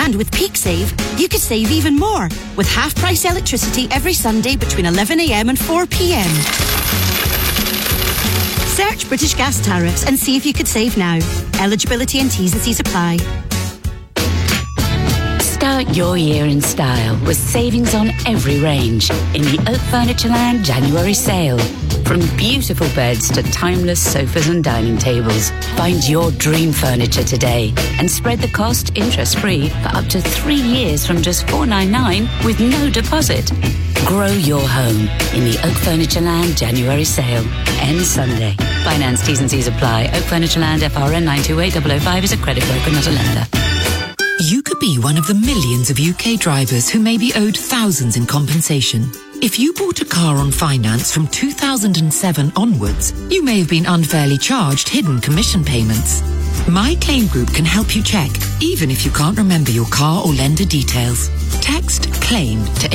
And with Peak Save, you could save even more with half-price electricity every Sunday between 11am and 4pm. Search British Gas tariffs and see if you could save now. Eligibility and T's and C's apply. Start your year in style with savings on every range in the Oak Furnitureland January sale. From beautiful beds to timeless sofas and dining tables, find your dream furniture today and spread the cost interest-free for up to 3 years from just $499 with no deposit. Grow your home in the Oak Furnitureland January sale. Ends Sunday. Finance T's and C's apply. Oak Furnitureland FRN 928005 is a credit broker, not a lender. You could be one of the millions of UK drivers who may be owed thousands in compensation. If you bought a car on finance from 2007 onwards, you may have been unfairly charged hidden commission payments. My Claim Group can help you check, even if you can't remember your car or lender details. Text CLAIM to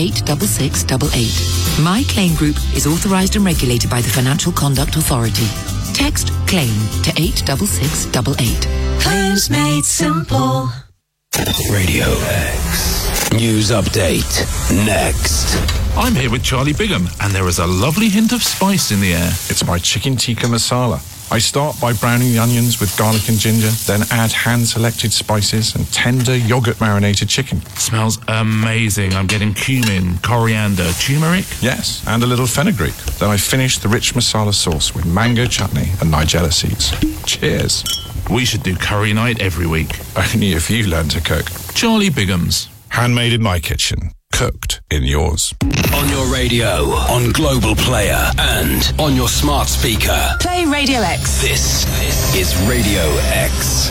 86688. My Claim Group is authorised and regulated by the Financial Conduct Authority. Text CLAIM to 86688. Claims made simple. Radio X News Update next. I'm here with Charlie Bigham, and there is a lovely hint of spice in the air. It's my chicken tikka masala. I start by browning the onions with garlic and ginger, then add hand-selected spices and tender yogurt-marinated chicken. Smells amazing. I'm getting cumin, coriander, turmeric. Yes, and a little fenugreek. Then I finish the rich masala sauce with mango chutney and nigella seeds. Cheers. We should do curry night every week. Only if you learn to cook. Charlie Bigham's. Handmade in my kitchen. Cooked in yours. On your radio, on Global Player, and on your smart speaker. Play Radio X. This is Radio X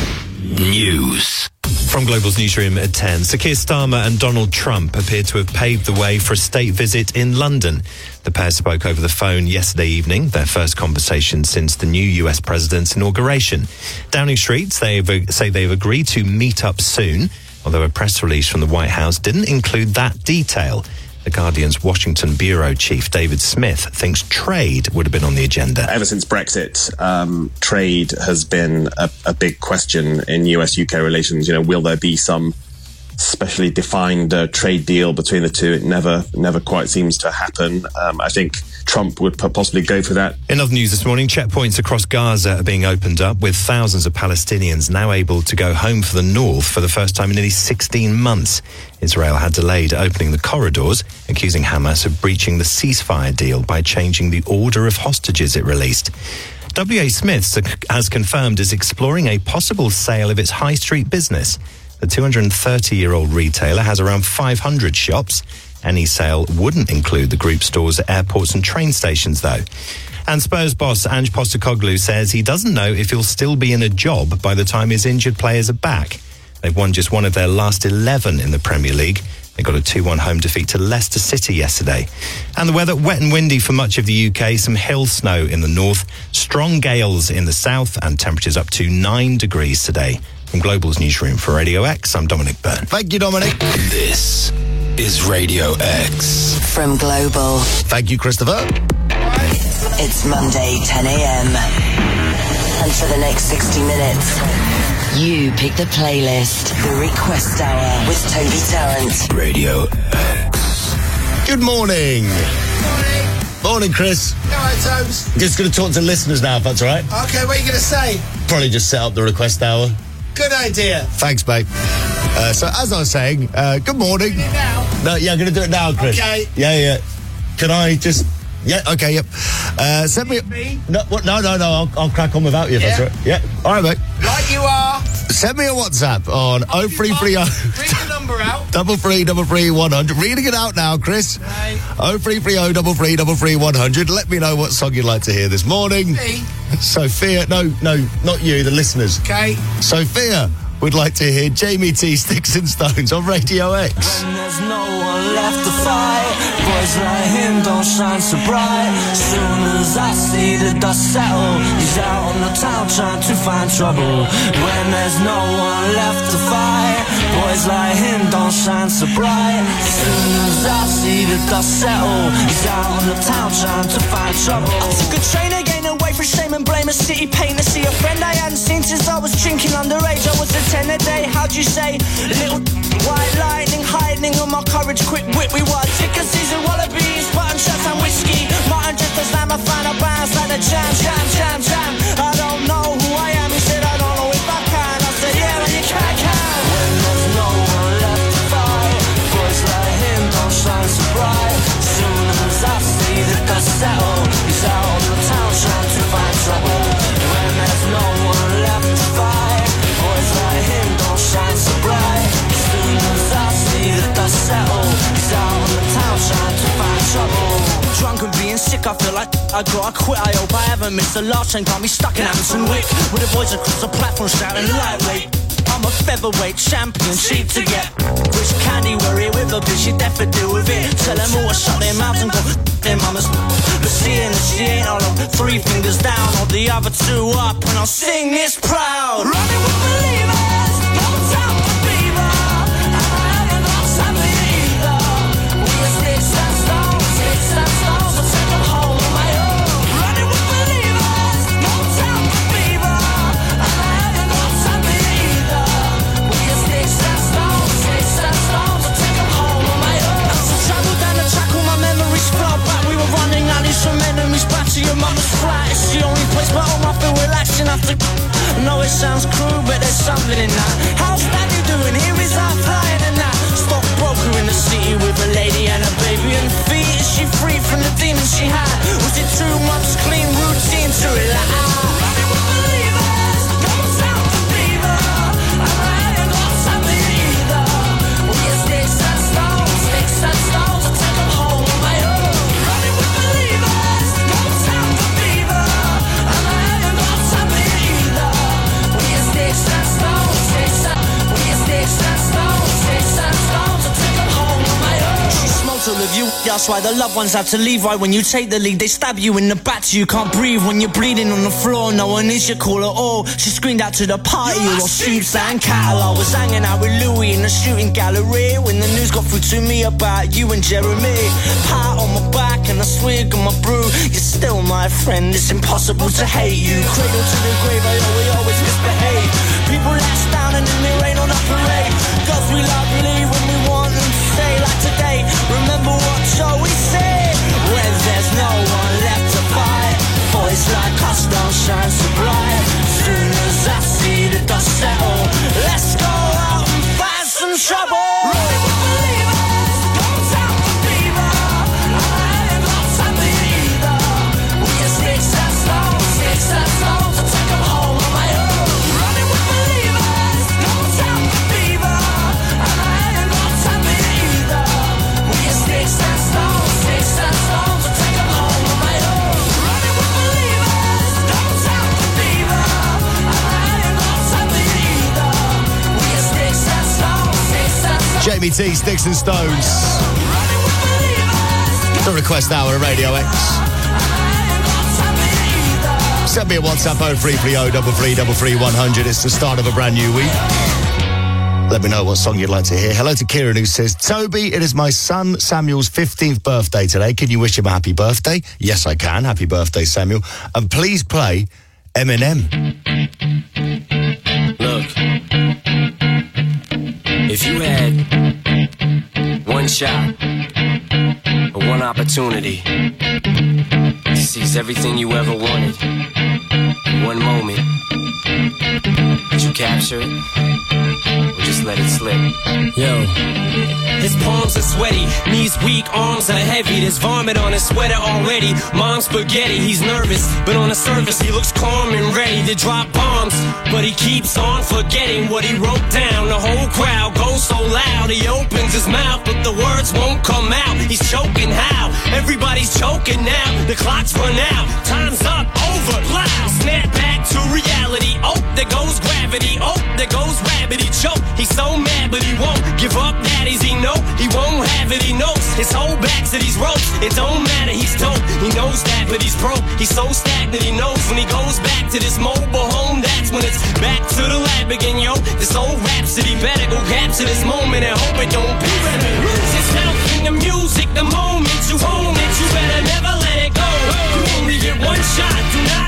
News. From Global's newsroom at 10, Sir Keir Starmer and Donald Trump appear to have paved the way for a state visit in London. The pair spoke over the phone yesterday evening, their first conversation since the new US president's inauguration. Downing Street say they've agreed to meet up soon, although a press release from the White House didn't include that detail. The Guardian's Washington bureau chief, David Smith, thinks trade would have been on the agenda. Ever since Brexit, trade has been a big question in US-UK relations. You know, will there be some specially defined trade deal between the two? It never quite seems to happen. I think Trump would possibly go for that. In other news this morning, checkpoints across Gaza are being opened up, with thousands of Palestinians now able to go home for the north for the first time in nearly 16 months. Israel had delayed opening the corridors, accusing Hamas of breaching the ceasefire deal by changing the order of hostages it released. W.A. Smith's has confirmed is exploring a possible sale of its high street business. The 230-year-old retailer has around 500 shops. Any sale wouldn't include the group stores at airports and train stations, though. And Spurs boss Ange Postecoglou says he doesn't know if he'll still be in a job by the time his injured players are back. They've won just one of their last 11 in the Premier League. They got a 2-1 home defeat to Leicester City yesterday. And the weather, wet and windy for much of the UK, some hill snow in the north, strong gales in the south, and temperatures up to 9 degrees today. From Global's newsroom for Radio X, I'm Dominic Byrne. Thank you, Dominic. This is Radio X. From Global. Thank you, Christopher. It's Monday, 10 a.m. And for the next 60 minutes, you pick the playlist. The Request Hour with Toby Tarrant. Radio X. Good morning. Morning, Chris. All right, Tobes. Just going to talk to listeners now, if that's all right. Okay, what are you going to say? Probably just set up the Request Hour. Good idea. Thanks, mate. So, as I was saying, good morning. Doing it now? No, yeah, I'm going to do it now, Chris. Okay. Yeah. Can I just... Yeah, okay, yep. Send me... No, I'll crack on without you, if that's right. Yeah, all right, mate. Like you are. Send me a WhatsApp on 0330... Read the number out. 333 Reading it out now, Chris. Right. 0330 333 Let me know what song you'd like to hear this morning. Me? Sophia... No, not you, the listeners. Okay. Sophia would like to hear Jamie T, Sticks and Stones on Radio X. When there's no one left to fight, boys like him don't shine so bright. Soon as I see the dust settle, he's out on the town trying to find trouble. When there's no one left to fight, boys like him don't shine so bright. Soon as I see the dust settle, he's out on the town trying to find trouble. I took a train again away from shame and blame, a city pain to see a friend I hadn't seen since I was drinking underage. I was a 10 a day, how'd you say? Little white lightning hiding on my courage, quick wit. We were ticker season wallabies, button shots and whiskey. Martin just as I'm a fan of bands like the Jam, Jam, Jam, Jam. I don't know who I am, he said I don't know if I can. I said yeah, man, you can. When there's no one left to fight, boys like him don't shine so bright. Soon as I see the dust settle, he's out on the town trying to find trouble. When there's no one left to fight, boys like him don't shine so bright. Soon as I see the dust settle, he's out on the town trying to find trouble. Drunk and being sick, I feel like I gotta quit. I hope I haven't missed the last train, got me stuck in Hampton Wick with the boys across the platform shouting lightweight. I'm a featherweight champion, cheap to get rich candy, worry with a bitch, you deaf to deal with it. Tell them all to shut their mouths and go their mamas. But seeing that she ain't all of 3 fingers down, or the other 2 up, and I'll sing this proud. Running with believers, no time for fever. I ain't got time for either. We are sticks and stones, I'll take them home on my own. Running with believers, no time for fever. I ain't got time for either. We are sticks and stones, I'll take them home on my own. As I travel down the track, all my memories flow back. We were running alleys from enemies back to your mama's flat. It's the only place where I feel relaxing after. I know it sounds cruel, but there's something in that. How's Daddy doing? Here is our flying and that. Stockbroker in the city with a lady and a baby and feet. Is she free from the demons she had? Was it 2 months clean routine to relax? Running with believers, no time for fever. I ain't got time for either. We are sticks and stones, I'll take them home on my own. Running with believers, no time for fever. I ain't got time for either. We are sticks and stones, I'll take them home on my own. She smokes all of you, that's why the loved ones have to leave. Right when you take the lead, they stab you in the back till you can't breathe. When you're bleeding on the floor, no one is your call at all. She screamed out to the party, you all sheep and cattle. I was hanging out with Louis in the shooting gallery when the news got through to me about you and Jeremy. Pat on my back and a swig on my brew. You're still my friend, it's impossible to hate you. Cradle to the grave, we always misbehave. People let us down and then they rain on our parade. Girls we love leave when we want them to stay. Like today, remember what Joey said. When there's no one left to fight, boys like us don't shine so bright. Soon as I see the dust settle, let's go out and find some trouble. Running with believers, no time for fever. I ain't got time for either. We are sticks and stones, I'll take them home on my own. Running with believers, no time for fever. I ain't got time for either. We are sticks and stones, I'll take them home on my own. Running with believers, no time for fever. I ain't got time for either. We are sticks and stones, Jamie T, Sticks and Stones. The request hour of Radio X. Send me a WhatsApp 0330 100. It's the start of a brand new week. Let me know what song you'd like to hear. Hello to Kieran, who says, Toby, it is my son Samuel's 15th birthday today. Can you wish him a happy birthday? Yes, I can. Happy birthday, Samuel. And please play Eminem. Look, if you had one shot or one opportunity to seize everything you ever wanted in one moment, would you capture it or just let it slip? Yo, his palms are sweaty, knees weak, arms are heavy. There's vomit on his sweater already. Mom's spaghetti, he's nervous, but on the surface he looks calm and ready to drop bombs. But he keeps on forgetting what he wrote down. The whole crowd goes so loud, he opens his mouth, but the words won't come out. He's choking how? Everybody's choking now. The clock's run out, time's up, over, loud. Snap back to reality. Oh, there goes gravity. Oh, there goes rabbit. He choke. He's so mad, but he won't give up. Daddies, he know he won't have it. He knows his whole back to these ropes. It don't matter. He's dope. He knows that, but he's broke. He's so stagnant. He knows when he goes back to this mobile home, that's when it's back to the lab again, yo. This old rhapsody better go capture this moment and hope it don't be. You better lose yourself in the music. The moment you own it, you better never let it go. You only get one shot. Do not miss your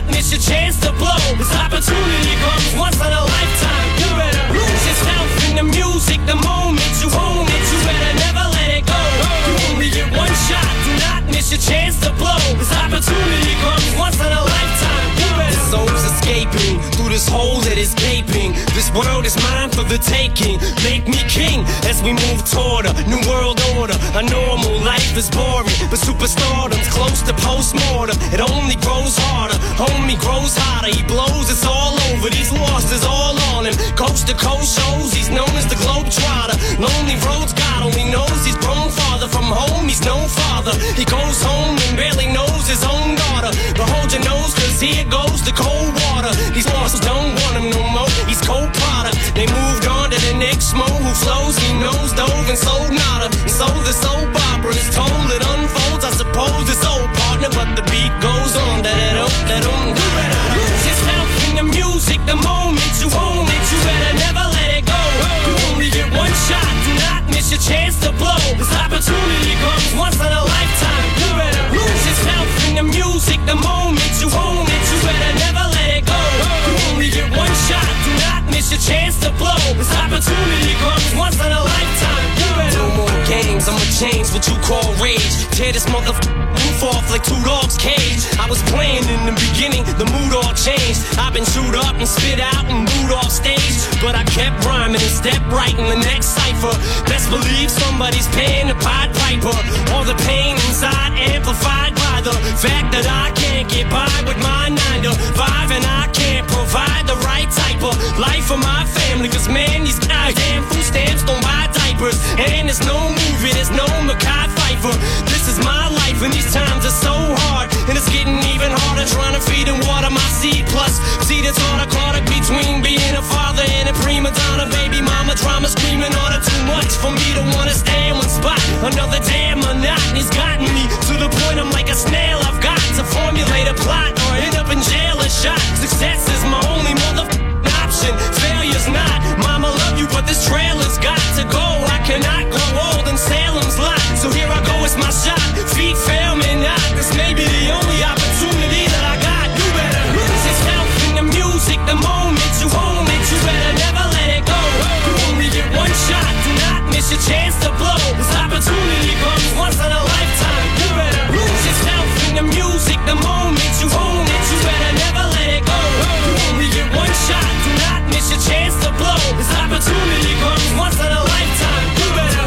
chance to blow. This opportunity comes once in a lifetime. You better lose yourself in the music. The moment you own it, you better never let it go. You only get one shot, do not miss your chance to blow. This opportunity comes once in a lifetime. You better. The soul's escaping through this hole that is gaping. This world is mine for the taking. Make me king as we move toward a new world order. A normal life is boring, but superstardom's close to postmortem. It only grows harder, homie grows hotter. He blows, it's all over. These losses all on him. Coast to coast shows, he's known as the Globetrotter. Lonely roads, God only knows he's grown farther from home. He's no father. He goes home and barely knows his own daughter. But hold your nose, cause here goes the cold water. These losses don't want him no more. He's cold product. They moved on to the next mo who flows. He knows dove and sold nada. And so the soap opera is told. It unfolds. I suppose it's old partner, but the beat goes on. Da-da-dum. You better lose yourself in the music. The moment you own it, you better never let it go. You only get one shot. Do not miss your chance to blow. This opportunity comes once in a lifetime. You better lose yourself in the music. The moment you own it, you better never let it go. You only get one shot. Do not miss your chance to blow. This opportunity comes once in a lifetime. You better. No more games. I'ma change what you call rage. Tear this roof off like two dogs' cage. I was playing in the beginning, the mood all changed. I've been chewed up and spit out and booed off stage, but I kept rhyming and stepped right in the next cipher. Best believe somebody's paying the Pied Piper. All the pain inside amplified by the fact that I can't get by with my 9 to 5, and I can't provide the right type of life for my family. Cause man, these goddamn food stamps don't buy diapers, and there's no movie, there's no Mackay Pfeiffer. This is my life, and these times are so hard, and it's getting even harder trying to feed and water my seed. Plus, see the caught between being a father and a prima donna. Baby mama drama screaming order too much for me to wanna stay in one spot. Another damn monotony's gotten me to the point I'm like a snail. I've got to formulate a plot or end up in jail or shot. Success is my only option. Failure's not. Mama love you, but this trailer's got to go. I cannot grow old in Salem's lot. So here I go, it's my shot. Feet fail me not. This may be the only opportunity that I got. You better lose yourself in the music. The moment you own it, you better never let it go. You only get one shot. Do not miss your chance to blow. This opportunity comes once in a lifetime. You better lose yourself in the music. The moment you own it, you better never let it go. You only get one shot. Do not miss your chance to blow. This opportunity comes once in a lifetime. You better.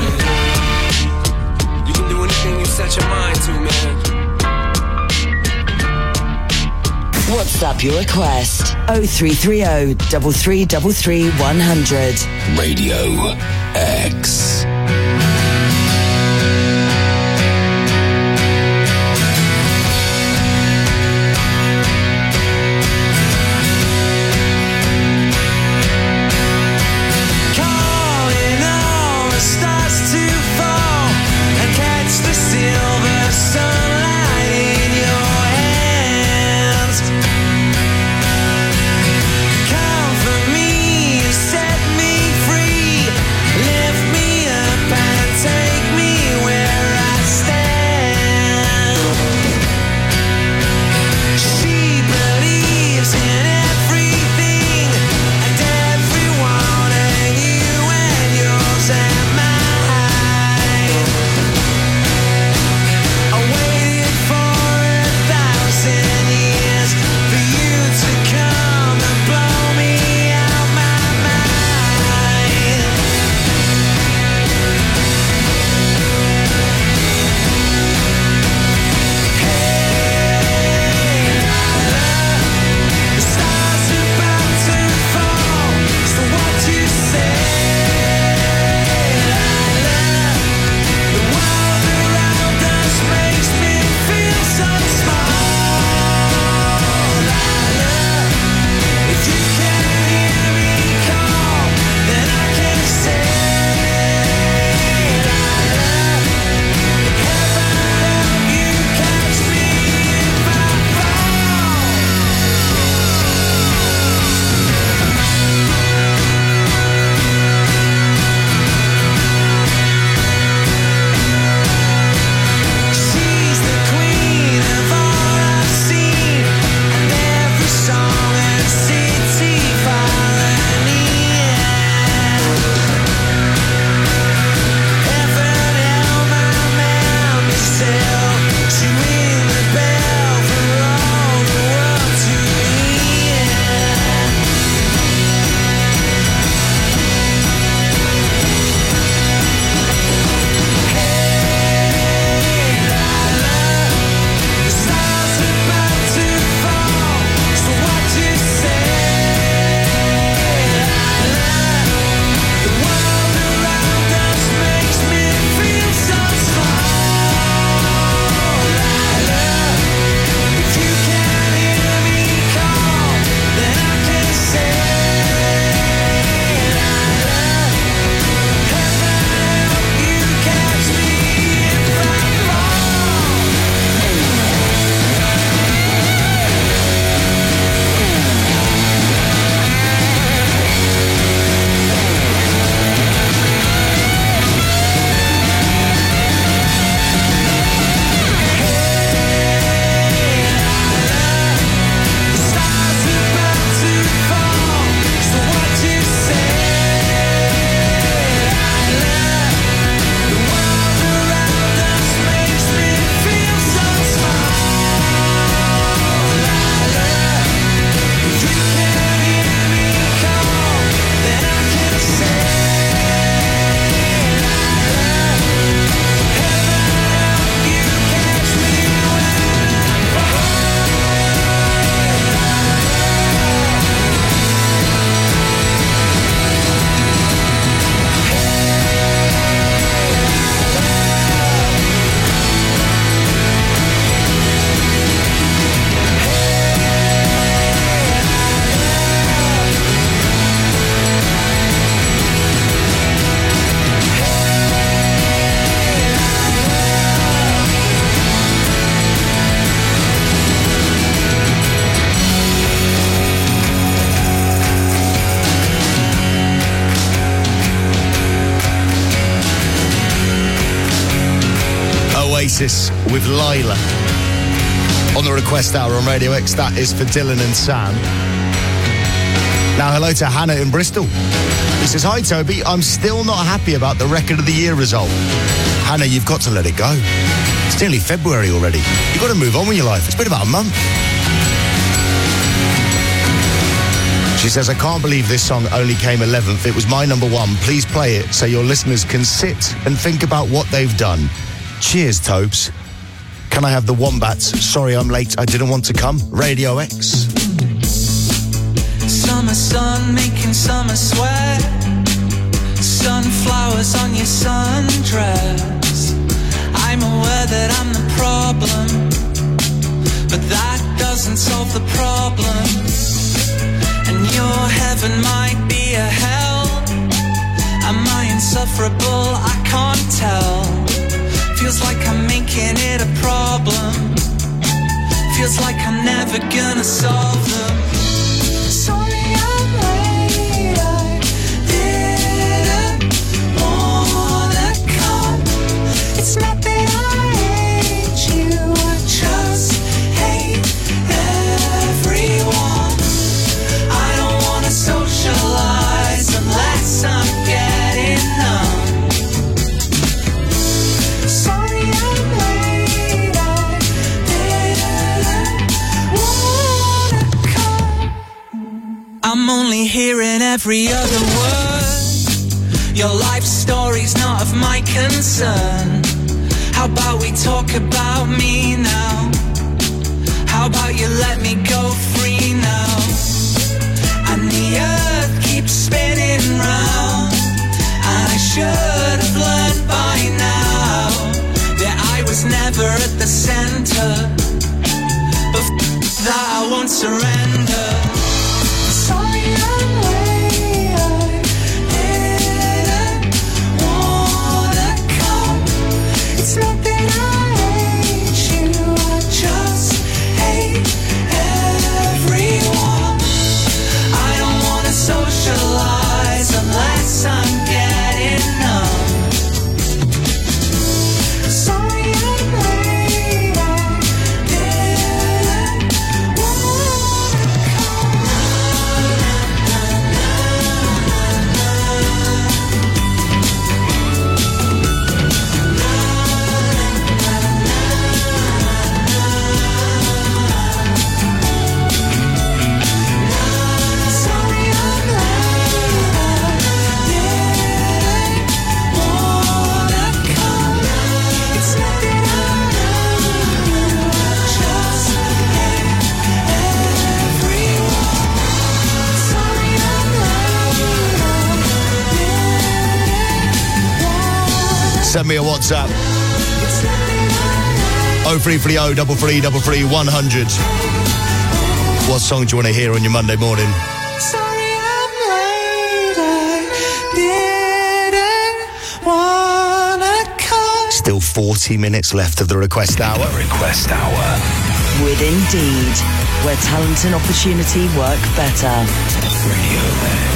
You can do anything you set your mind to, man. WhatsApp your request 0330 3333 100. Radio X. Set me free, lift me Oasis with Lila. On the request hour on Radio X, that is for Dylan and Sam. Now, hello to Hannah in Bristol. He says, hi, Toby. I'm still not happy about the Record of the Year result. Hannah, you've got to let it go. It's nearly February already. You've got to move on with your life. It's been about a month. She says, I can't believe this song only came 11th. It was my number one. Please play it so your listeners can sit and think about what they've done. Cheers, Tobes. Can I have the Wombats? Sorry I'm late, I didn't want to come. Radio X. Summer sun making summer sweat. Sunflowers on your sundress. I'm aware that I'm the problem, but that doesn't solve the problem. And your heaven might be a hell. Am I insufferable? I can't tell. Feels like I'm making it a problem. Feels like I'm never gonna solve them. Sorry I'm late, I didn't wanna come. It's not that I hate you, I just hate everyone. I don't wanna socialize unless I'm getting numb. Sorry I'm late, I didn't wanna come. I'm only hearing every other word. Your life story's not of my concern. How about we talk about me now? How about you let me go free now? And the earth keeps spinning round, and I should have learned by now that I was never at the center, but that I won't surrender. Sorry I'm late, I didn't wanna come. It's not that I hate you, I just hate everyone. I don't wanna socialize unless I'm getting numb. Sorry I'm late, I didn't Send me a WhatsApp. 0330 333 100. What song do you want to hear on your Monday morning? Sorry I'm late, I didn't wanna come. Still 40 minutes left of the request hour. Request hour. With Indeed, where talent and opportunity work better. Radio X.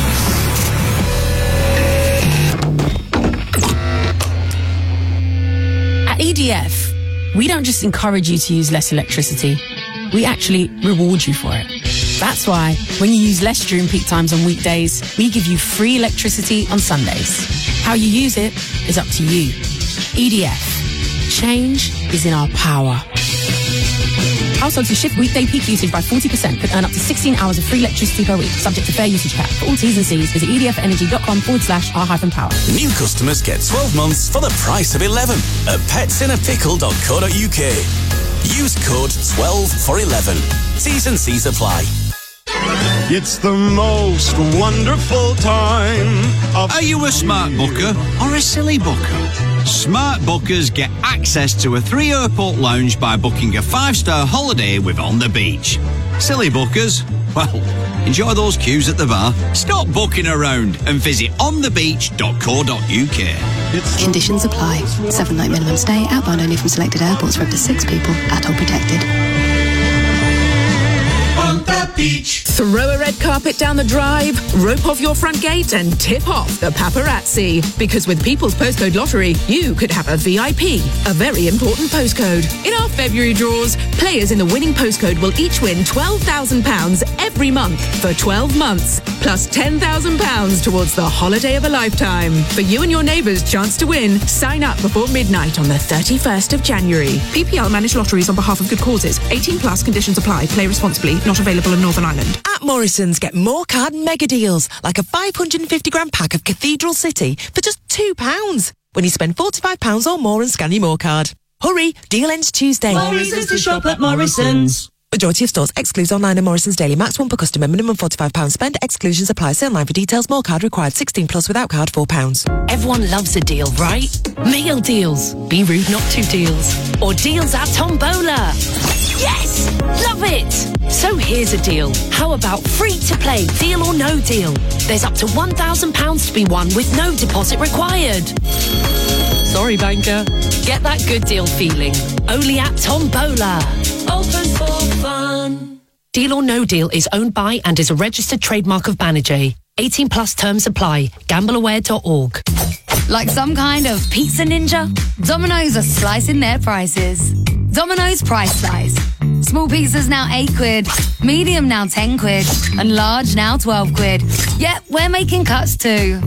At EDF, we don't just encourage you to use less electricity, we actually reward you for it. That's why when you use less during peak times on weekdays, we give you free electricity on Sundays. How you use it is up to you. EDF. Change is in our power. Households who shift weekday peak usage by 40% could earn up to 16 hours of free electricity per week, subject to fair usage cap. For all T's and C's, visit edfenergy.com/r-power. New customers get 12 months for the price of 11 at petsinnapickle.co.uk. Use code 12 for 11. T's and C's apply. It's the most wonderful time of... Are you a smart booker or a silly booker? Smart bookers get access to a 3-airport lounge by booking a 5-star holiday with On the Beach. Silly bookers? Well, enjoy those queues at the bar. Stop booking around and visit onthebeach.co.uk. Conditions apply. 7-night minimum stay, outbound only from selected airports for up to 6 people, ATOL protected. On the Beach. Throw a red carpet down the drive, rope off your front gate and tip off the paparazzi. Because with People's Postcode Lottery, you could have a VIP, a very important postcode. In our February draws, players in the winning postcode will each win £12,000 every month for 12 months, plus £10,000 towards the holiday of a lifetime. For you and your neighbours' chance to win, sign up before midnight on the 31st of January. PPL manage lotteries on behalf of good causes. 18 plus conditions apply. Play responsibly. Not available in Northern Ireland. At Morrison's, get more card mega deals, like a 550-gram pack of Cathedral City for just £2 when you spend £45 or more and scan your More card. Hurry, deal ends Tuesday. More reasons to shop at Morrison's. Majority of stores excludes online and Morrison's daily. Max one per customer. Minimum £45 spend. Exclusions apply. See online for details. More card required. 16 plus without card £4. Everyone loves a deal, right? Meal deals. Be rude not to deals. Or deals at Tombola. Yes! Love it! So here's a deal. How about free to play, deal or no deal? There's up to £1,000 to be won with no deposit required. Sorry, banker. Get that good deal feeling. Only at Tombola. Open for fun. Deal or No Deal is owned by and is a registered trademark of Banijay. 18 plus terms apply. Gambleaware.org. Like some kind of pizza ninja, Domino's are slicing their prices. Domino's Price Slice. Small pizzas now £8, medium now £10, and large now £12. Yep, we're making cuts too.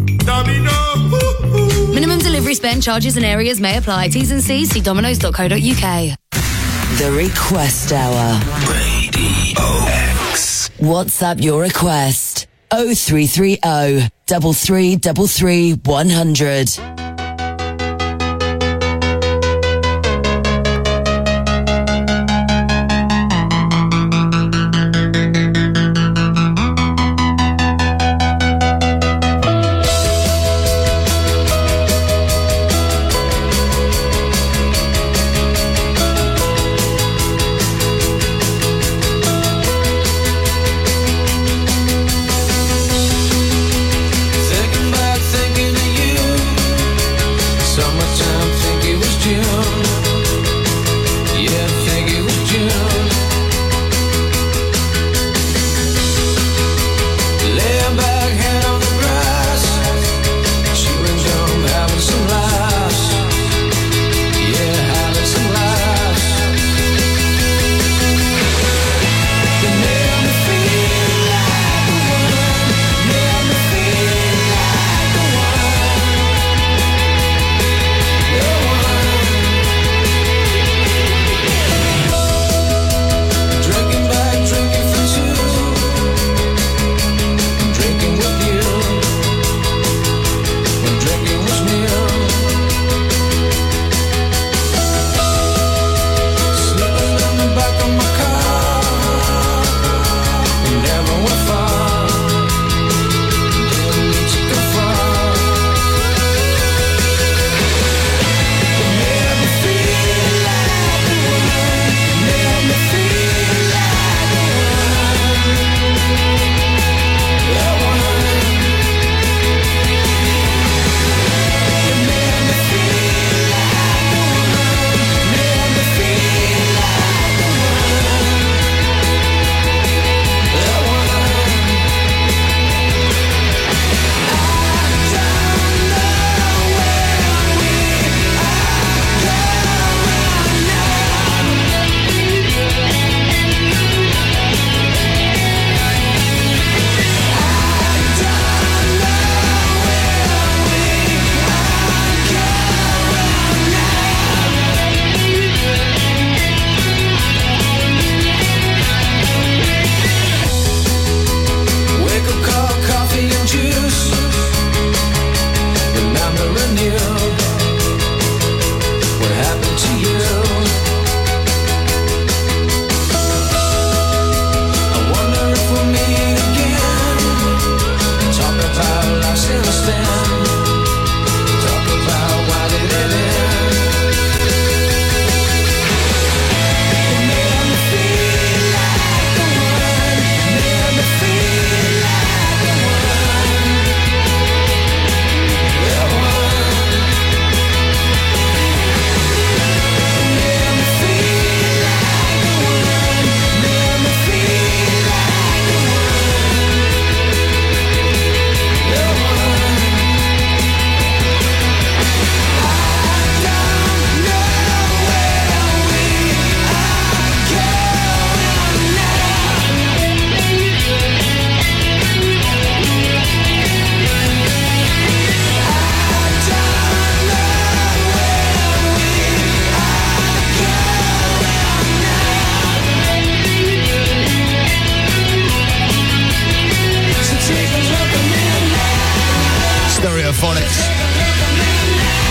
Minimum delivery spend, charges and areas may apply. T's and C's, see dominoes.co.uk. The Request Hour. Radio X. WhatsApp your request. 0330 3333 100. Thinking of you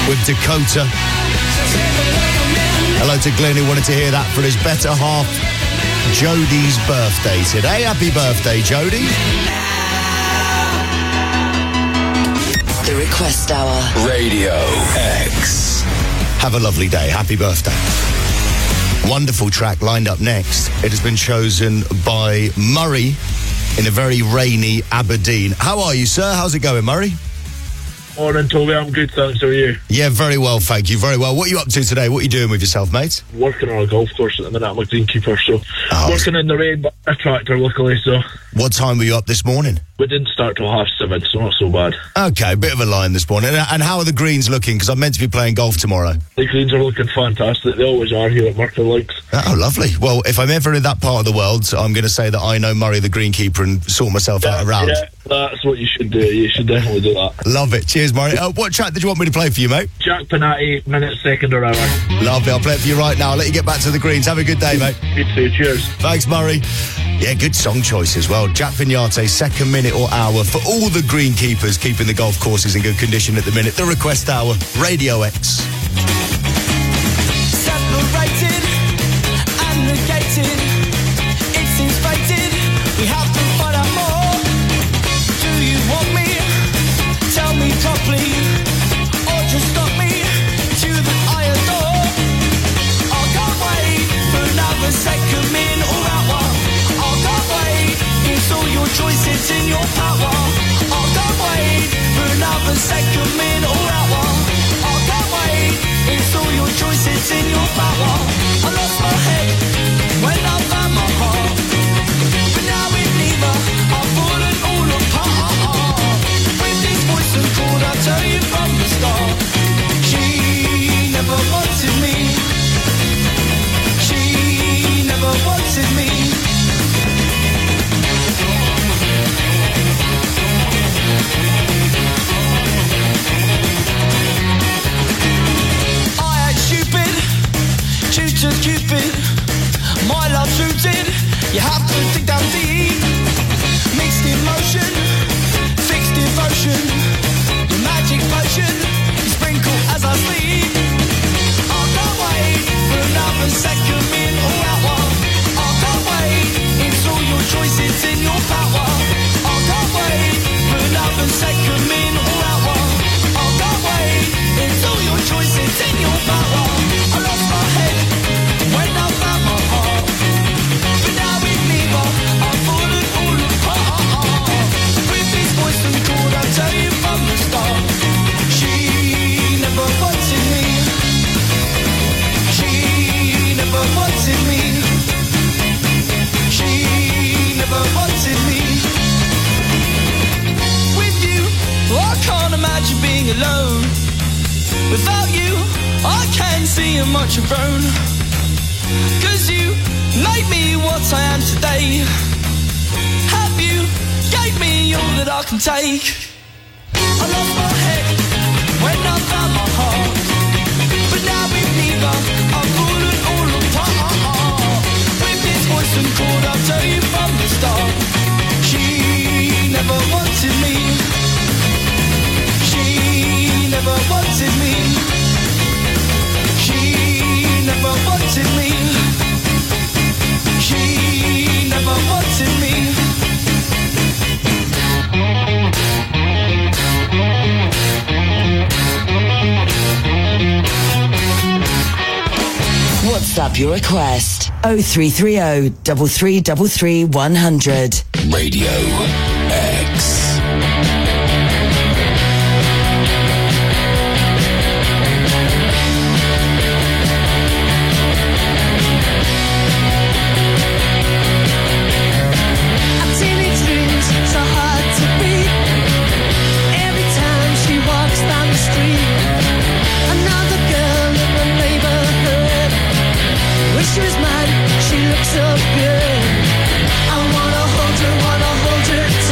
with Dakota. Hello to Glenn, who wanted to hear that for his better half, Jodie's birthday today. Happy birthday, Jodie. The Request Hour. Radio X. Have a lovely day. Happy birthday. Wonderful track lined up next. It has been chosen by Murray in a very rainy Aberdeen. How are you, sir? How's it going, Murray? Morning, Toby. I'm good, thanks. How are you? Yeah, very well, thank you. Very well. What are you up to today? What are you doing with yourself, mate? Working on a golf course at the minute. I'm a greenkeeper, so working in the rain, but a tractor, luckily, so... What time were you up this morning? We didn't start till 7:30, so not so bad. Okay, bit of a line this morning. And how are the greens looking? Because I'm meant to be playing golf tomorrow. The greens are looking fantastic. They always are here at Merton Links. Oh, lovely. Well, if I'm ever in that part of the world, I'm going to say that I know Murray the greenkeeper and sort myself out around. Yeah, that's what you should do. You should definitely do that. Love it. Cheers, Murray. What track did you want me to play for you, mate? Jack Panatti, minute, second or hour. Lovely. I'll play it for you right now. I'll let you get back to the greens. Have a good day, mate. You too. Cheers. Thanks, Murray. Yeah, good song choice as well. Jack Panatti, second, minute or hour for all the greenkeepers keeping the golf courses in good condition at the minute. The Request Hour, Radio X. Separated and negated, it seems fated. We have to find out more. Do you want me? Tell me properly, or just stop me to the iron door. I can't wait for another second, min or hour. I can't wait. It's all your choices in your power. I can't wait for another second, min or hour. I can't wait. It's all your choices in your power. I lost my head when I found my heart, but now with neither I've fallen all apart. With this voice and chord, I tell you from the start, she never wanted me. She never wanted me. I act stupid, tutor Cupid. My love's rooted, you have to dig down deep. Mixed emotion, fixed devotion. Your magic potion, you sprinkle as I sleep. I can't wait for another second, min or hour. I can't wait, it's all your choices in your power. I can't wait for another second, min or hour. I can't wait, it's all your choices in your power. I lost my head when I found my heart, but now with neither I've fallen all apart. With this voice and chord, I tell you from the start, she never wanted me. She never wanted me. She never wanted me. With you, I can't imagine being alone. Without you, I can't see much of grown. 'Cause you made me what I am today. Have you gave me all that I can take. I lost my head when I found my heart, but now with neither I've fallen all apart. With this voice and chord, I'll tell you from the start, she never wanted me. She never wanted me. She never wanted me. She never wanted me. WhatsApp your request 0330 3333 100. Radio X. She was mine, she looks so good. I wanna hold her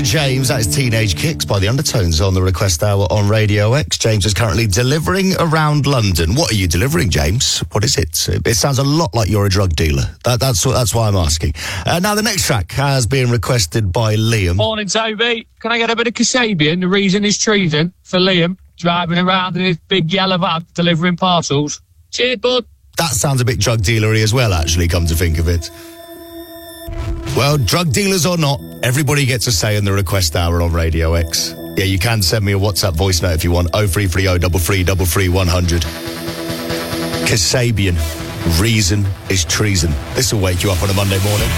James. That is Teenage Kicks by The Undertones on the Request Hour on Radio X. James is currently delivering around London. What are you delivering, James? What is it? It sounds a lot like you're a drug dealer. That's why I'm asking. Now, the next track has been requested by Liam. Morning, Toby. Can I get a bit of Kasabian? The reason is treason for Liam, driving around in his big yellow van, delivering parcels. Cheers, bud. That sounds a bit drug dealery as well, actually, come to think of it. Well, drug dealers or not, everybody gets a say in the Request Hour on Radio X. Yeah, you can send me a WhatsApp voice note if you want. 0330 33 100. Kasabian, reason is treason. This will wake you up on a Monday morning.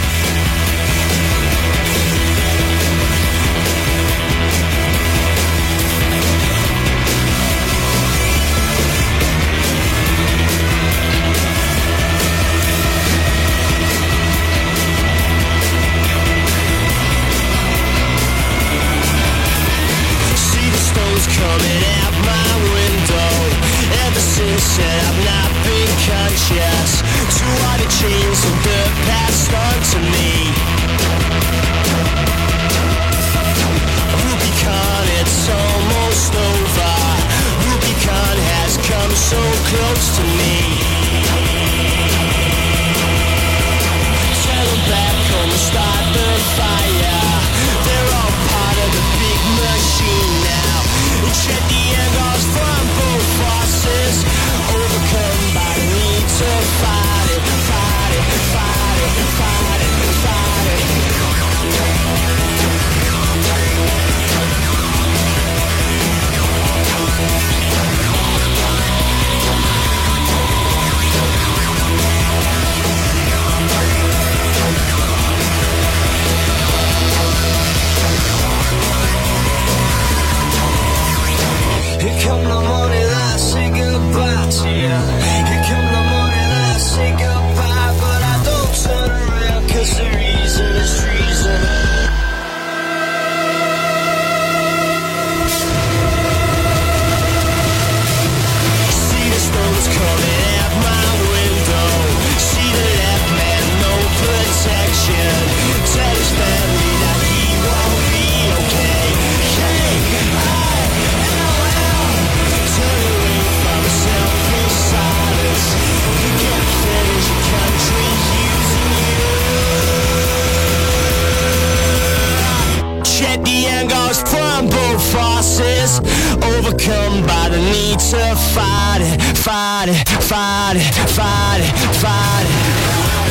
Overcome by the need to fight it, fight it, fight it, fight it, fight it.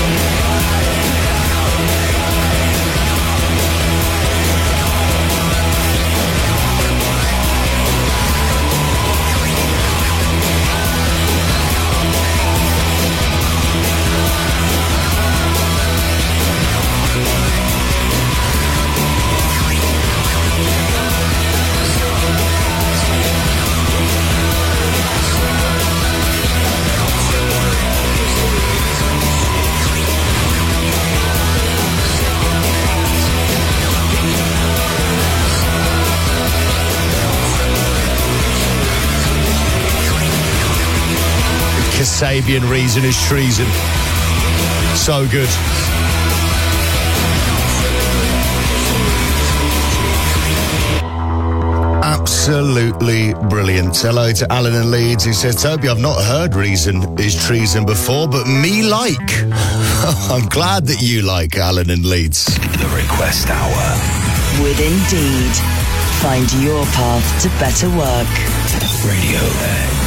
Kasabian, reason is treason. So good. Absolutely brilliant. Hello to Alan in Leeds, who says, Toby, I've not heard reason is treason before, but me like. I'm glad that you like Alan in Leeds. The Request Hour. With Indeed. Find your path to better work. Radio X.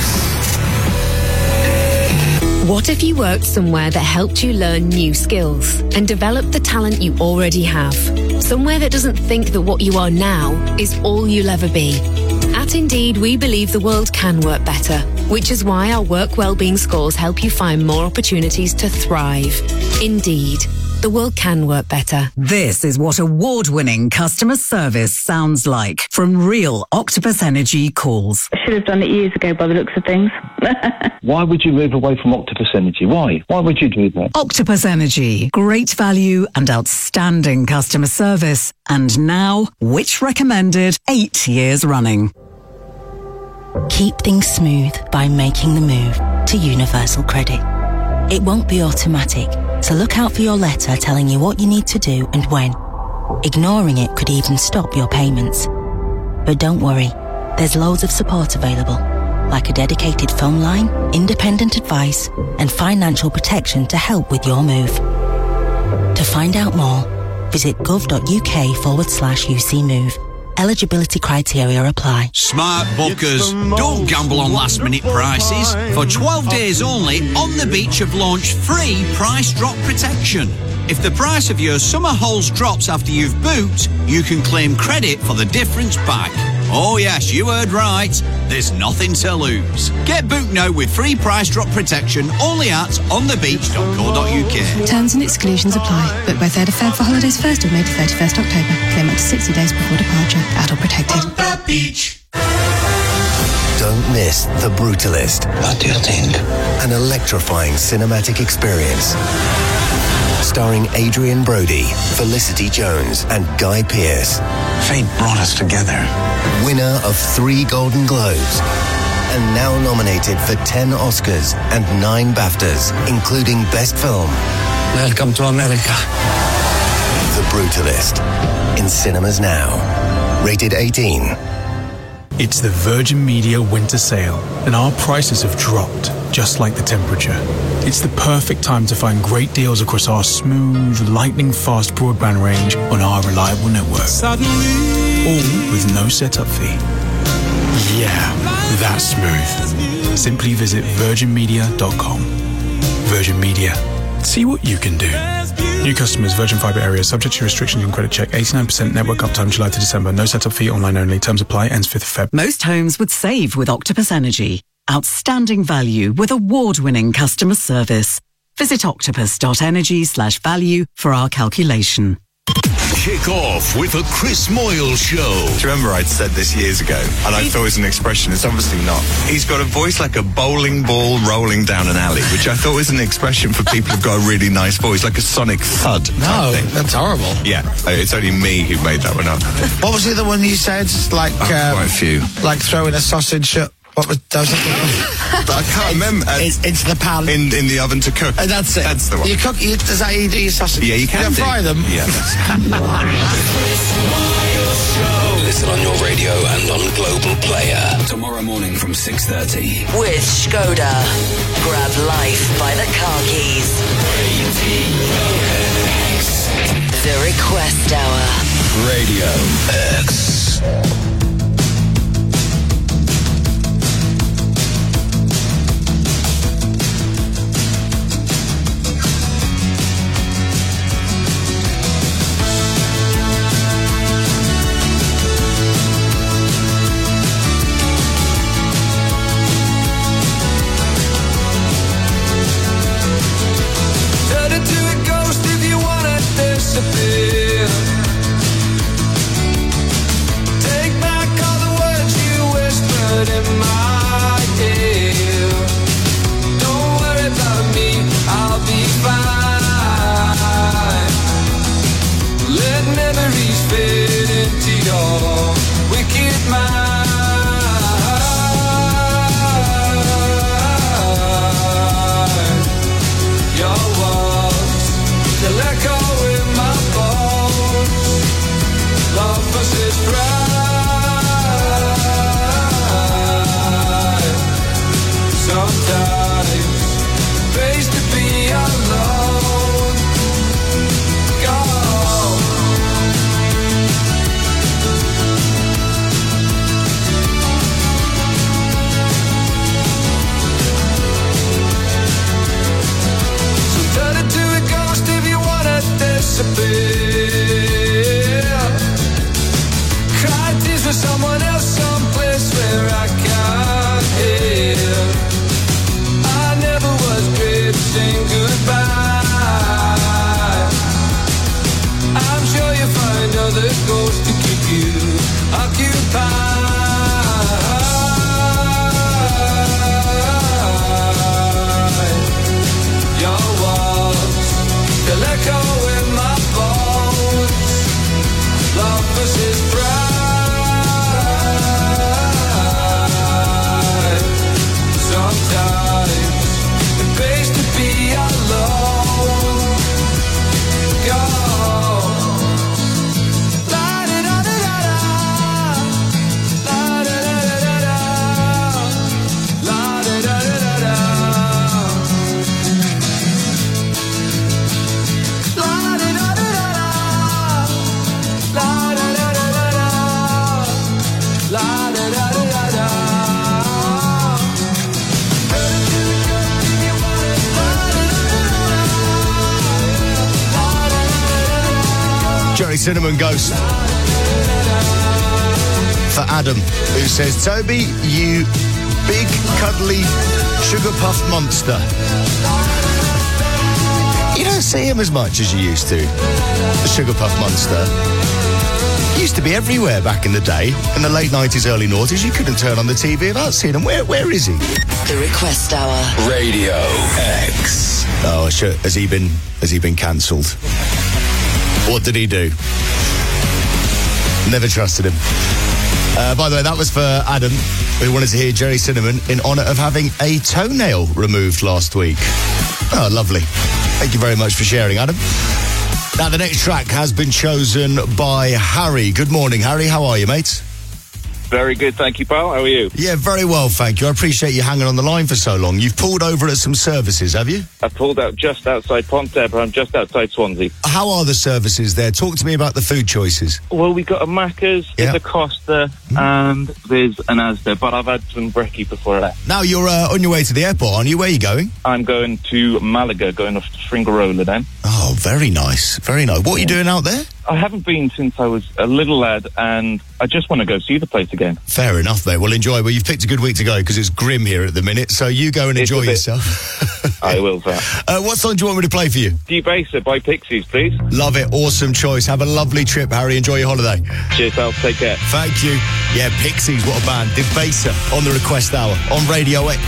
What if you worked somewhere that helped you learn new skills and develop the talent you already have? Somewhere that doesn't think that what you are now is all you'll ever be. At Indeed, we believe the world can work better, which is why our work wellbeing scores help you find more opportunities to thrive. Indeed, the world can work better. This is what award-winning customer service sounds like from real Octopus Energy calls. I should have done it years ago by the looks of things. Why would you move away from Octopus Energy? Why? Why would you do that? Octopus Energy. Great value and outstanding customer service. And now, Which recommended 8 years running. Keep things smooth by making the move to Universal Credit. It won't be automatic, so look out for your letter telling you what you need to do and when. Ignoring it could even stop your payments. But don't worry, there's loads of support available, like a dedicated phone line, independent advice, and financial protection to help with your move. To find out more, visit gov.uk/UC Move. Eligibility criteria apply. Smart Bookers. Don't gamble on last-minute prices. For 12 days only, On the Beach have launched free price drop protection. If the price of your summer holes drops after you've booked, you can claim credit for the difference back. Oh yes, you heard right. There's nothing to lose. Get booked now with free price drop protection only at onthebeach.co.uk. Terms and exclusions apply. Book by 3rd of Feb for holidays 1st of May to 31st October. Claim up to 60 days before departure. Adult protected. On the beach. Don't miss The Brutalist. What do you think? An electrifying cinematic experience. Starring Adrian Brody, Felicity Jones, and Guy Pearce. Fate brought us together. Winner of 3 Golden Globes. And now nominated for 10 Oscars and 9 BAFTAs, including Best Film. Welcome to America. The Brutalist. In cinemas now. Rated 18. It's the Virgin Media winter sale, and our prices have dropped, just like the temperature. It's the perfect time to find great deals across our smooth, lightning-fast broadband range on our reliable network. All with no setup fee. Yeah, that's smooth. Simply visit virginmedia.com. Virgin Media. See what you can do. New customers, Virgin Fibre area, subject to restrictions and credit check. 89% network uptime July to December. No setup fee, online only. Terms apply. Ends 5th of Feb. Most homes would save with Octopus Energy. Outstanding value with award-winning customer service. Visit octopus.energy/value for our calculation. Kick off with the Chris Moyle Show. Do you remember I'd said this years ago? And I thought it was an expression. It's obviously not. He's got a voice like a bowling ball rolling down an alley, which I thought was an expression for people who've got a really nice voice, like a sonic thud. No, that's horrible. Yeah, it's only me who made that one up. What was the other one you said? Like quite a few. Like throwing a sausage. What was that? I can't remember. Into the pan. In the oven to cook. That's it. That's the one. You cook. Does that you do your sausage? Yeah, you can. You fry them. Yeah. Listen on your radio and on Global Player. Tomorrow morning from 6:30. With Skoda. Grab life by the car keys. The Request Hour. Radio X. Disappear. Take my Cinnamon, Ghost. For Adam, who says, Toby, you big, cuddly, sugar-puffed monster. You don't see him as much as you used to, the sugar-puffed monster. He used to be everywhere back in the day, in the late 90s, early noughties. You couldn't turn on the TV without seeing him. Where is he? The Request Hour. Radio X. Oh, sure. Has he been cancelled? What did he do? Never trusted him. By the way, that was for Adam, who wanted to hear Jerry Cinnamon in honour of having a toenail removed last week. Oh, lovely. Thank you very much for sharing, Adam. Now, the next track has been chosen by Harry. Good morning, Harry. How are you, mate? Very good, thank you, pal. How are you? Yeah, very well, thank you. I appreciate you hanging on the line for so long. You've pulled over at some services, have you? I've pulled out just outside Pontevedra. I'm just outside Swansea. How are the services there? Talk to me about the food choices. Well, we got a Macca's, there's a Costa, and there's an Asda, but I've had some brekkie before that. Now, you're on your way to the airport, aren't you? Where are you going? I'm going to Malaga, going off to Stringarola then. Oh, very nice, very nice. What are you doing out there? I haven't been since I was a little lad, and I just want to go see the place again. Fair enough, mate. Well, enjoy. Well, you've picked a good week to go because it's grim here at the minute, so you go and enjoy yourself. I will, sir. What song do you want me to play for you? Debaser by Pixies, please. Love it. Awesome choice. Have a lovely trip, Harry. Enjoy your holiday. Cheers, pal. Take care. Thank you. Yeah, Pixies, what a band. Debaser on the Request Hour on Radio X.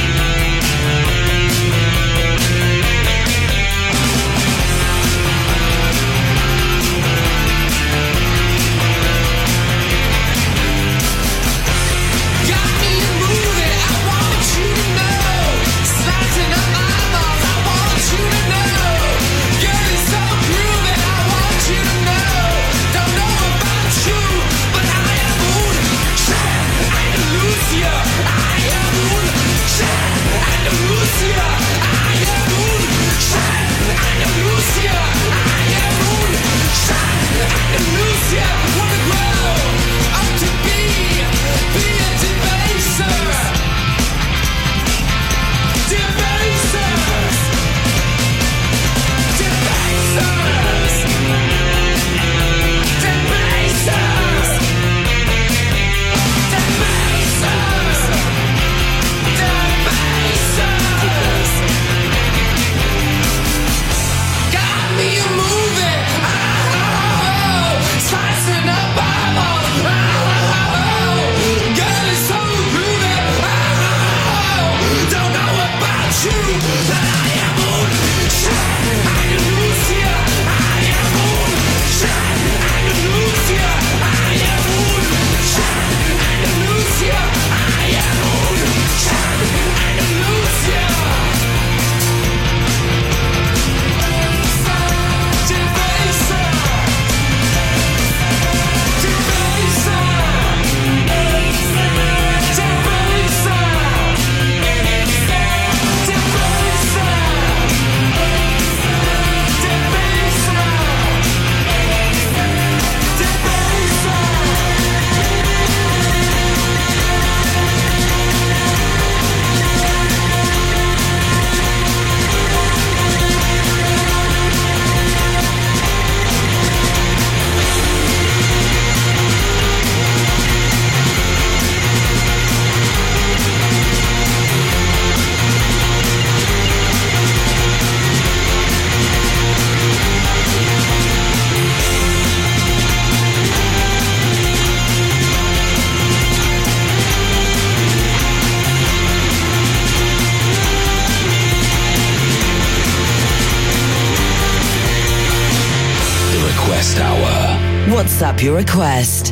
WhatsApp your request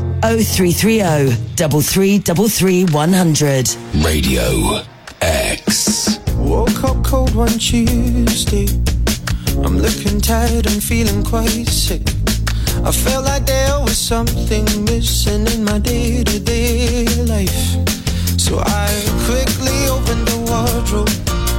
0330 3333 100. Radio X. Woke up cold one Tuesday. I'm looking tired and feeling quite sick. I felt like there was something missing in my day-to-day life. So I quickly opened the wardrobe,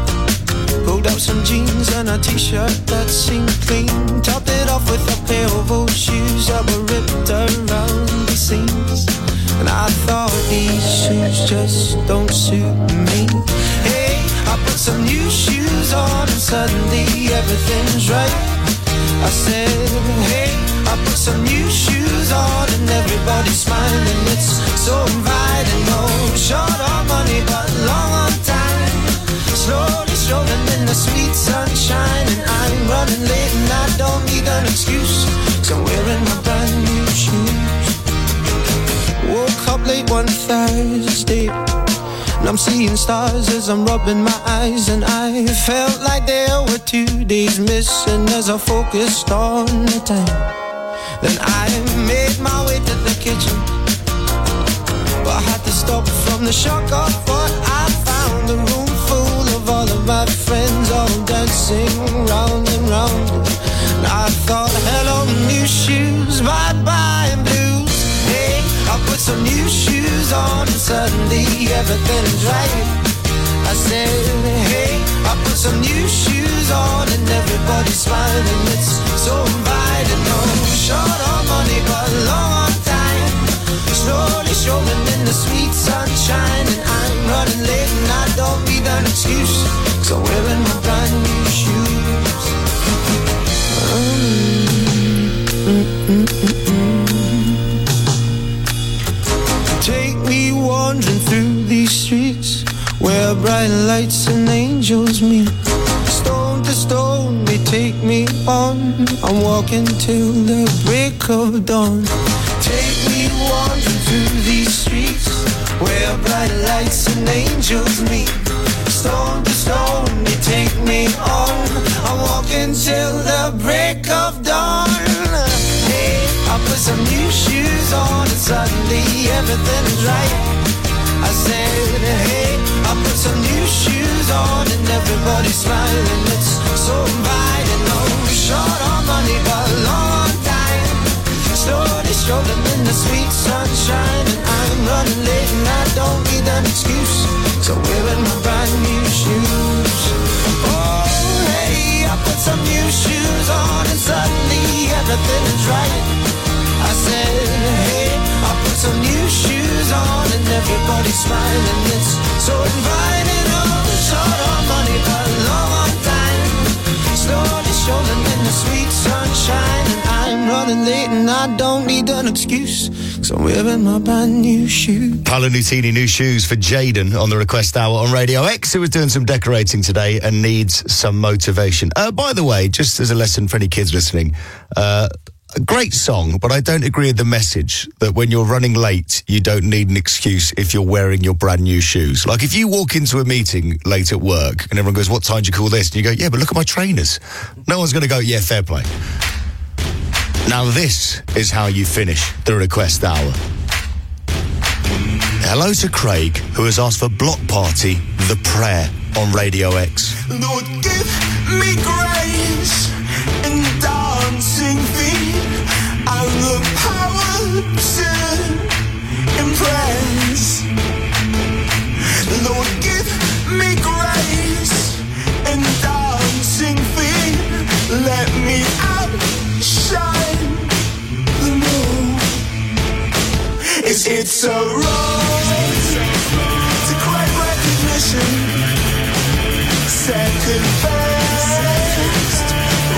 pulled out some jeans and a t-shirt that seemed clean, topped it off with a pair of old shoes that were ripped around the seams. And I thought these shoes just don't suit me. Hey, I put some new shoes on and suddenly everything's right. I said, hey, I put some new shoes on and everybody's smiling. It's so inviting. No short on money but long on time. Slowly strolling in the sweet sunshine, and I'm running late and I don't need an excuse, 'cause I'm wearing my brand new shoes. Woke up late one Thursday and I'm seeing stars as I'm rubbing my eyes, and I felt like there were 2 days missing as I focused on the time. Then I made my way to the kitchen, but I had to stop from the shock of what I found. A room full of all of my friends, all dancing round and round. And I thought, hello new shoes, bye-bye blues. Hey, I put some new shoes on and suddenly everything's right. I said, hey, I put some new shoes on and everybody's smiling. It's so inviting. No short on money but long on time. Slowly strolling in the sweet sunshine, and I'm running late and I don't need an excuse, 'cause I'm wearing my brand new shoes. Take me wandering through these streets where bright lights and angels meet. Stone to stone they take me on. I'm walking till the break of dawn. Take me wandering through these streets where bright lights and angels meet. Stone to stone they take me on. I'm walking till the break of dawn. Hey, I put some new shoes on and suddenly everything is right. I said, hey, I put some new shoes on and everybody's smiling. It's so inviting. No short on money but long on time. Slowly strolling in the sweet sunshine, and I'm running late and I don't need an excuse, so wearing my brand new shoes. Oh, hey, I put some new shoes on and suddenly everything is right. I said, hey, I put some new shoes on and everybody's smiling. It's so inviting. Oh, short on money but long on time. Slowly strolling in the sweet sunshine, and I'm running late and I don't need an excuse, 'cause I'm wearing my brand new shoes. Paolo Nutini, new shoes for Jaden on the Request Hour on Radio X, who was doing some decorating today and needs some motivation. By the way, just as a lesson for any kids listening, a great song, but I don't agree with the message that when you're running late, you don't need an excuse if you're wearing your brand new shoes. Like if you walk into a meeting late at work and everyone goes, what time do you call this? And you go, yeah, but look at my trainers. No one's going to go, yeah, fair play. Now this is how you finish the Request Hour. Hello to Craig, who has asked for Block Party, The Prayer on Radio X. Lord, give me grace in dancing feet and the power to impress. Lord, give me grace in dancing feet. Let me outshine them all. It's a road to great recognition. Second best,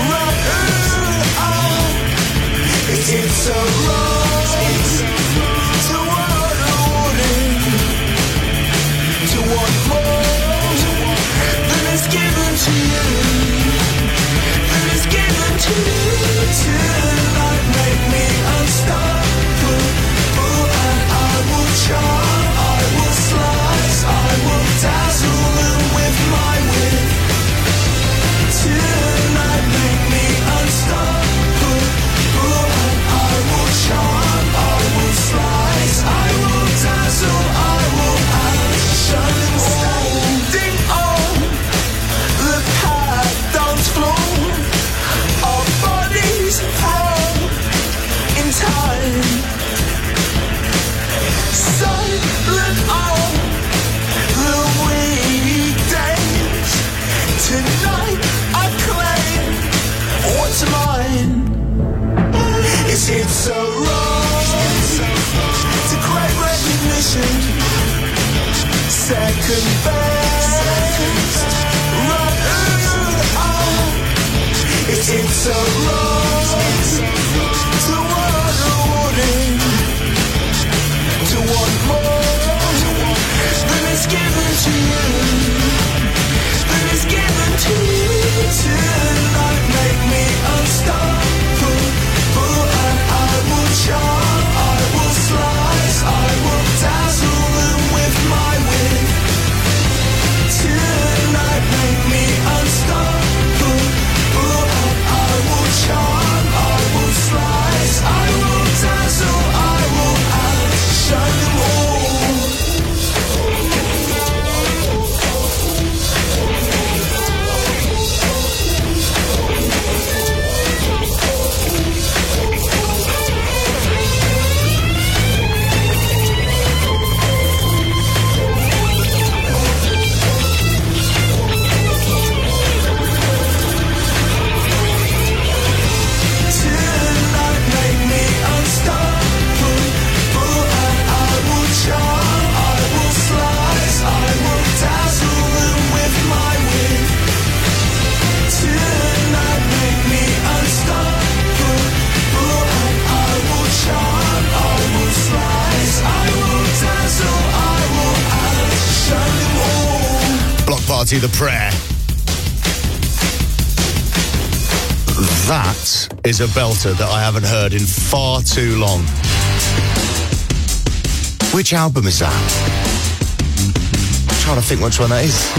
it's a road to what rewarding, to what more than is given to you, than is given to you. Tonight make me unstoppable, and I will charm, I will slice, I will dazzle them with my wit. Tonight make me unstoppable, and I will charm, I will slice, I will dazzle, I will outshine. Standing on the path dance floor, our bodies held in time. Silent on the weekdays. Tonight I claim what's mine. It's a road to great recognition. Second best, it's a road to what to you. Spirit's given to you tonight. Make me unstoppable, and I will charm, I will slice, I will dazzle them with my wing. Tonight, make me unstoppable, and I will charm, I will slice, I will dazzle, I will outshine them all. Block Party, The Prayer. That is a belter that I haven't heard in far too long. Which album is that? I'm trying to think which one that is.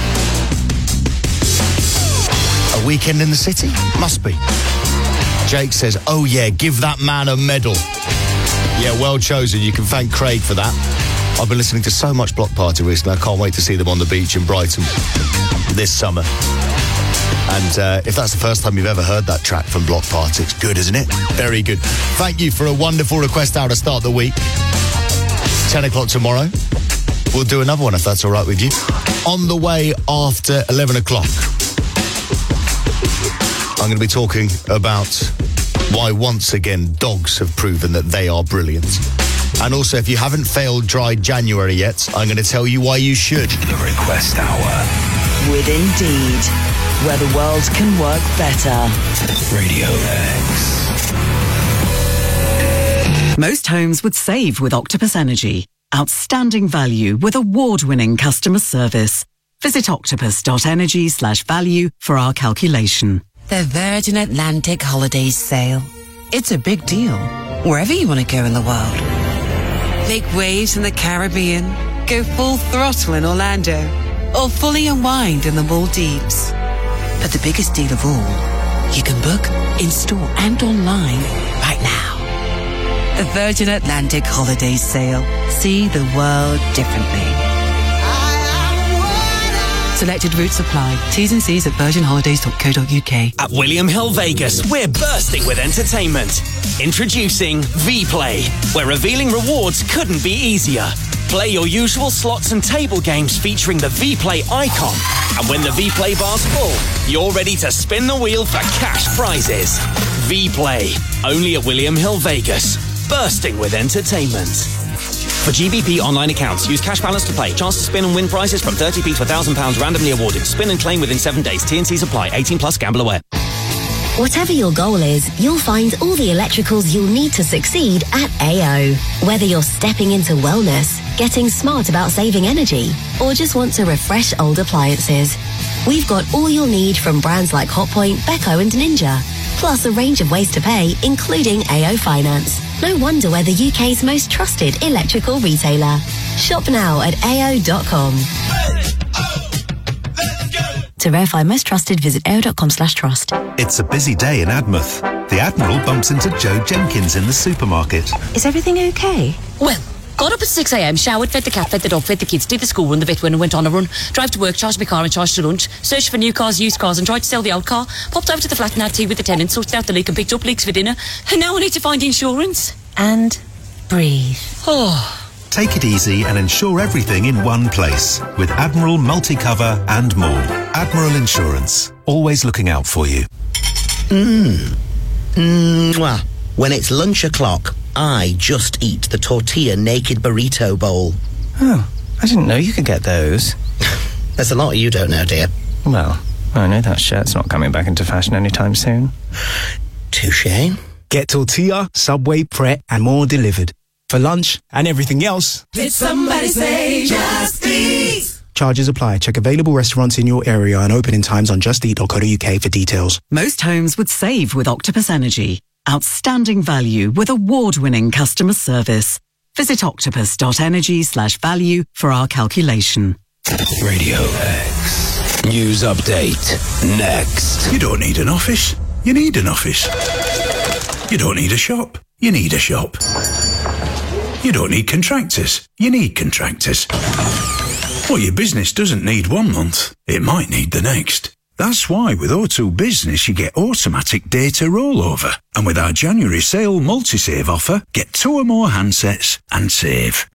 A Weekend in the City? Must be. Jake says, oh yeah, give that man a medal. Yeah, well chosen. You can thank Craig for that. I've been listening to so much Block Party recently. I can't wait to see them on the beach in Brighton this summer. And if that's the first time you've ever heard that track from Block Party, it's good, isn't it? Very good. Thank you for a wonderful request hour to start the week. 10 o'clock tomorrow. We'll do another one if that's all right with you. On the way after 11 o'clock, I'm going to be talking about why once again dogs have proven that they are brilliant. And also, if you haven't failed Dry January yet, I'm going to tell you why you should. The Request Hour. With Indeed, where the world can work better. Radio X. Most homes would save with Octopus Energy. Outstanding value with award-winning customer service. Visit octopus.energy/value for our calculation. The Virgin Atlantic Holidays Sale. It's a big deal, wherever you want to go in the world. Make waves in the Caribbean, go full throttle in Orlando, or fully unwind in the Maldives. But the biggest deal of all, you can book in-store and online right now. The Virgin Atlantic Holidays Sale. See the world differently. Selected routes apply. T's and C's at virginholidays.co.uk. At William Hill Vegas, we're bursting with entertainment. Introducing V-Play, where revealing rewards couldn't be easier. Play your usual slots and table games featuring the V-Play icon. And when the V-Play bar's full, you're ready to spin the wheel for cash prizes. V-Play, only at William Hill Vegas. Bursting with entertainment. For GBP online accounts, use cash balance to play. Chance to spin and win prizes from 30p to £1,000 randomly awarded. Spin and claim within 7 days. T&Cs apply. 18 plus. Gamble aware. Whatever your goal is, you'll find all the electricals you'll need to succeed at AO. Whether you're stepping into wellness, getting smart about saving energy, or just want to refresh old appliances, we've got all you'll need from brands like Hotpoint, Beko and Ninja. Plus a range of ways to pay, including AO Finance. No wonder we're the UK's most trusted electrical retailer. Shop now at ao.com. To verify most trusted, visit ao.com/trust. It's a busy day in Admouth. The Admiral bumps into Joe Jenkins in the supermarket. Is everything okay? Well, got up at 6 a.m, showered, fed the cat, fed the dog, fed the kids, did the school run, the vet run and went on a run, drive to work, charged my car and charged to lunch, searched for new cars, used cars and tried to sell the old car, popped over to the flat and had tea with the tenants, sorted out the leak and picked up leaks for dinner, and now I need to find insurance. And breathe. Oh. Take it easy and insure everything in one place with Admiral Multi-Cover and more. Admiral Insurance, always looking out for you. Mwah. When it's lunch o'clock, I just eat the tortilla naked burrito bowl. Oh, I didn't know you could get those. There's a lot you don't know, dear. Well, I know that shirt's not coming back into fashion anytime soon. Touché. Get tortilla, Subway, Pret and more delivered. For lunch and everything else. Did somebody say just eat? Charges apply. Check available restaurants in your area and opening times on justeat.co.uk for details. Most homes would save with Octopus Energy. Outstanding value with award-winning customer service. Visit octopus.energy/value for our calculation. Radio X. News update. Next. You don't need an office. You need an office. You don't need a shop. You need a shop. You don't need contractors. You need contractors. Well, your business doesn't need 1 month. It might need the next. That's why with O2 Business you get automatic data rollover. And with our January sale multi-save offer, get 2 or more handsets and save.